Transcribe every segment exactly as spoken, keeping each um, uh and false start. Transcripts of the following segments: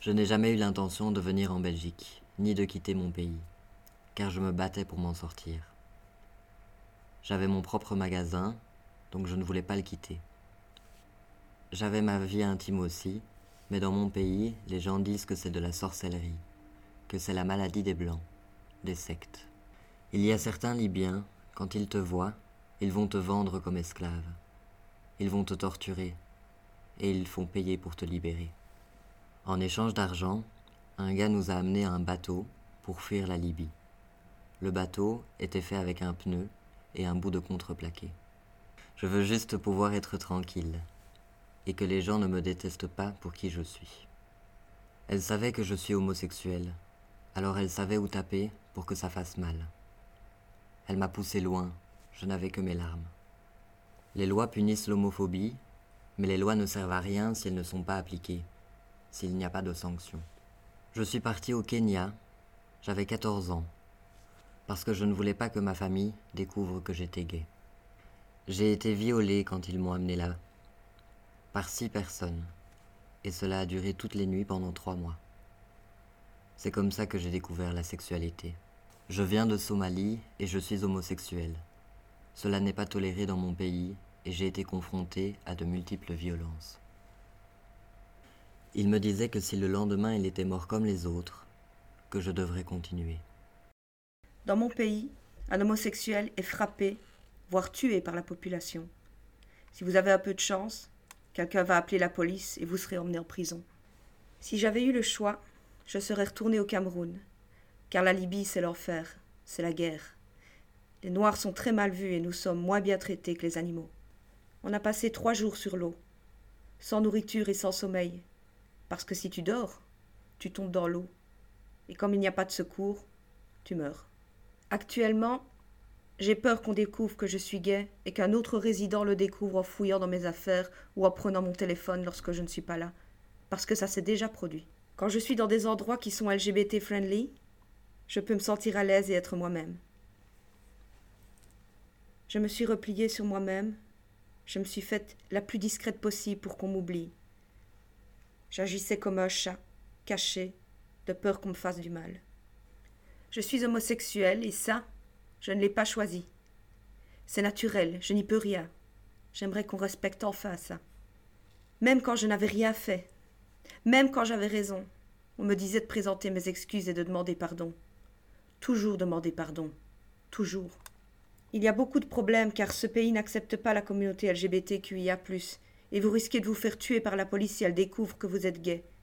Je n'ai jamais eu l'intention de venir en Belgique, ni de quitter mon pays, car je me battais pour m'en sortir. J'avais mon propre magasin, donc je ne voulais pas le quitter. J'avais ma vie intime aussi, mais dans mon pays, les gens disent que c'est de la sorcellerie, que c'est la maladie des Blancs, des sectes. Il y a certains Libyens, quand ils te voient, ils vont te vendre comme esclave. Ils vont te torturer, et ils font payer pour te libérer. En échange d'argent, un gars nous a amené un bateau pour fuir la Libye. Le bateau était fait avec un pneu et un bout de contreplaqué. Je veux juste pouvoir être tranquille, et que les gens ne me détestent pas pour qui je suis. Elle savait que je suis homosexuel, alors elle savait où taper pour que ça fasse mal. Elle m'a poussé loin, je n'avais que mes larmes. Les lois punissent l'homophobie, mais les lois ne servent à rien si elles ne sont pas appliquées, s'il n'y a pas de sanctions. Je suis parti au Kenya, j'avais quatorze ans, parce que je ne voulais pas que ma famille découvre que j'étais gay. J'ai été violé quand ils m'ont amené là, par six personnes, et cela a duré toutes les nuits pendant trois mois. C'est comme ça que j'ai découvert la sexualité. Je viens de Somalie et je suis homosexuel. Cela n'est pas toléré dans mon pays et j'ai été confronté à de multiples violences. Il me disait que si le lendemain il était mort comme les autres, que je devrais continuer. Dans mon pays, un homosexuel est frappé, voire tué par la population. Si vous avez un peu de chance, quelqu'un va appeler la police et vous serez emmené en prison. Si j'avais eu le choix, je serais retourné au Cameroun, car la Libye c'est l'enfer, c'est la guerre. Les Noirs sont très mal vus et nous sommes moins bien traités que les animaux. On a passé trois jours sur l'eau, sans nourriture et sans sommeil, parce que si tu dors, tu tombes dans l'eau, et comme il n'y a pas de secours, tu meurs. Actuellement, j'ai peur qu'on découvre que je suis gay et qu'un autre résident le découvre en fouillant dans mes affaires ou en prenant mon téléphone lorsque je ne suis pas là, parce que ça s'est déjà produit. Quand je suis dans des endroits qui sont L G B T friendly, je peux me sentir à l'aise et être moi-même. Je me suis repliée sur moi-même, je me suis faite la plus discrète possible pour qu'on m'oublie. J'agissais comme un chat, caché, de peur qu'on me fasse du mal. Je suis homosexuelle et ça, je ne l'ai pas choisi. C'est naturel, je n'y peux rien. J'aimerais qu'on respecte enfin ça. Même quand je n'avais rien fait, même quand j'avais raison, on me disait de présenter mes excuses et de demander pardon. Toujours demander pardon. Toujours. Il y a beaucoup de problèmes car ce pays n'accepte pas la communauté L G B T Q I A plus, et vous risquez de vous faire tuer par la police si elle découvre que vous êtes gay.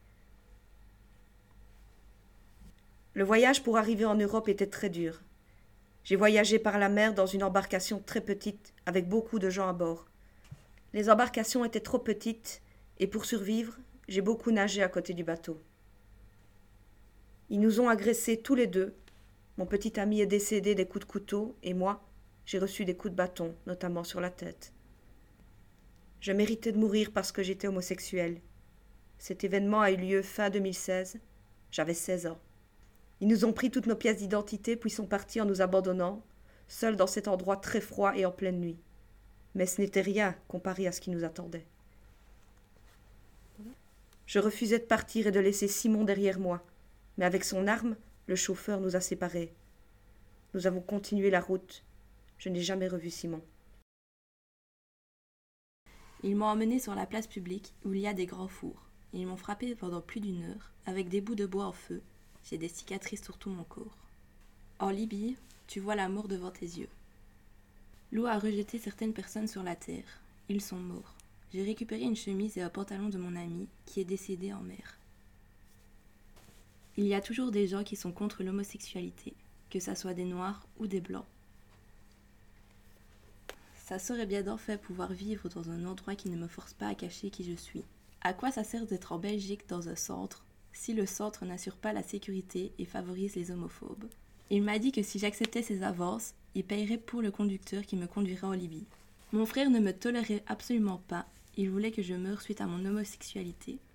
Le voyage pour arriver en Europe était très dur. J'ai voyagé par la mer dans une embarcation très petite, avec beaucoup de gens à bord. Les embarcations étaient trop petites, et pour survivre, j'ai beaucoup nagé à côté du bateau. Ils nous ont agressés tous les deux. Mon petit ami est décédé des coups de couteau, et moi, j'ai reçu des coups de bâton, notamment sur la tête. Je méritais de mourir parce que j'étais homosexuelle. Cet événement a eu lieu fin deux mille seize. J'avais seize ans. Ils nous ont pris toutes nos pièces d'identité puis sont partis en nous abandonnant, seuls dans cet endroit très froid et en pleine nuit. Mais ce n'était rien comparé à ce qui nous attendait. Je refusais de partir et de laisser Simon derrière moi, mais avec son arme, le chauffeur nous a séparés. Nous avons continué la route. Je n'ai jamais revu Simon. Ils m'ont emmené sur la place publique où il y a des grands fours. Ils m'ont frappé pendant plus d'une heure, avec des bouts de bois en feu. J'ai des cicatrices sur tout mon corps. En Libye, tu vois la mort devant tes yeux. L'eau a rejeté certaines personnes sur la terre. Ils sont morts. J'ai récupéré une chemise et un pantalon de mon ami qui est décédé en mer. Il y a toujours des gens qui sont contre l'homosexualité, que ça soit des noirs ou des blancs. Ça serait bien d'enfin pouvoir vivre dans un endroit qui ne me force pas à cacher qui je suis. À quoi ça sert d'être en Belgique dans un centre si le centre n'assure pas la sécurité et favorise les homophobes? Il m'a dit que si j'acceptais ses avances, il payerait pour le conducteur qui me conduirait en Libye. Mon frère ne me tolérait absolument pas, il voulait que je meure suite à mon homosexualité.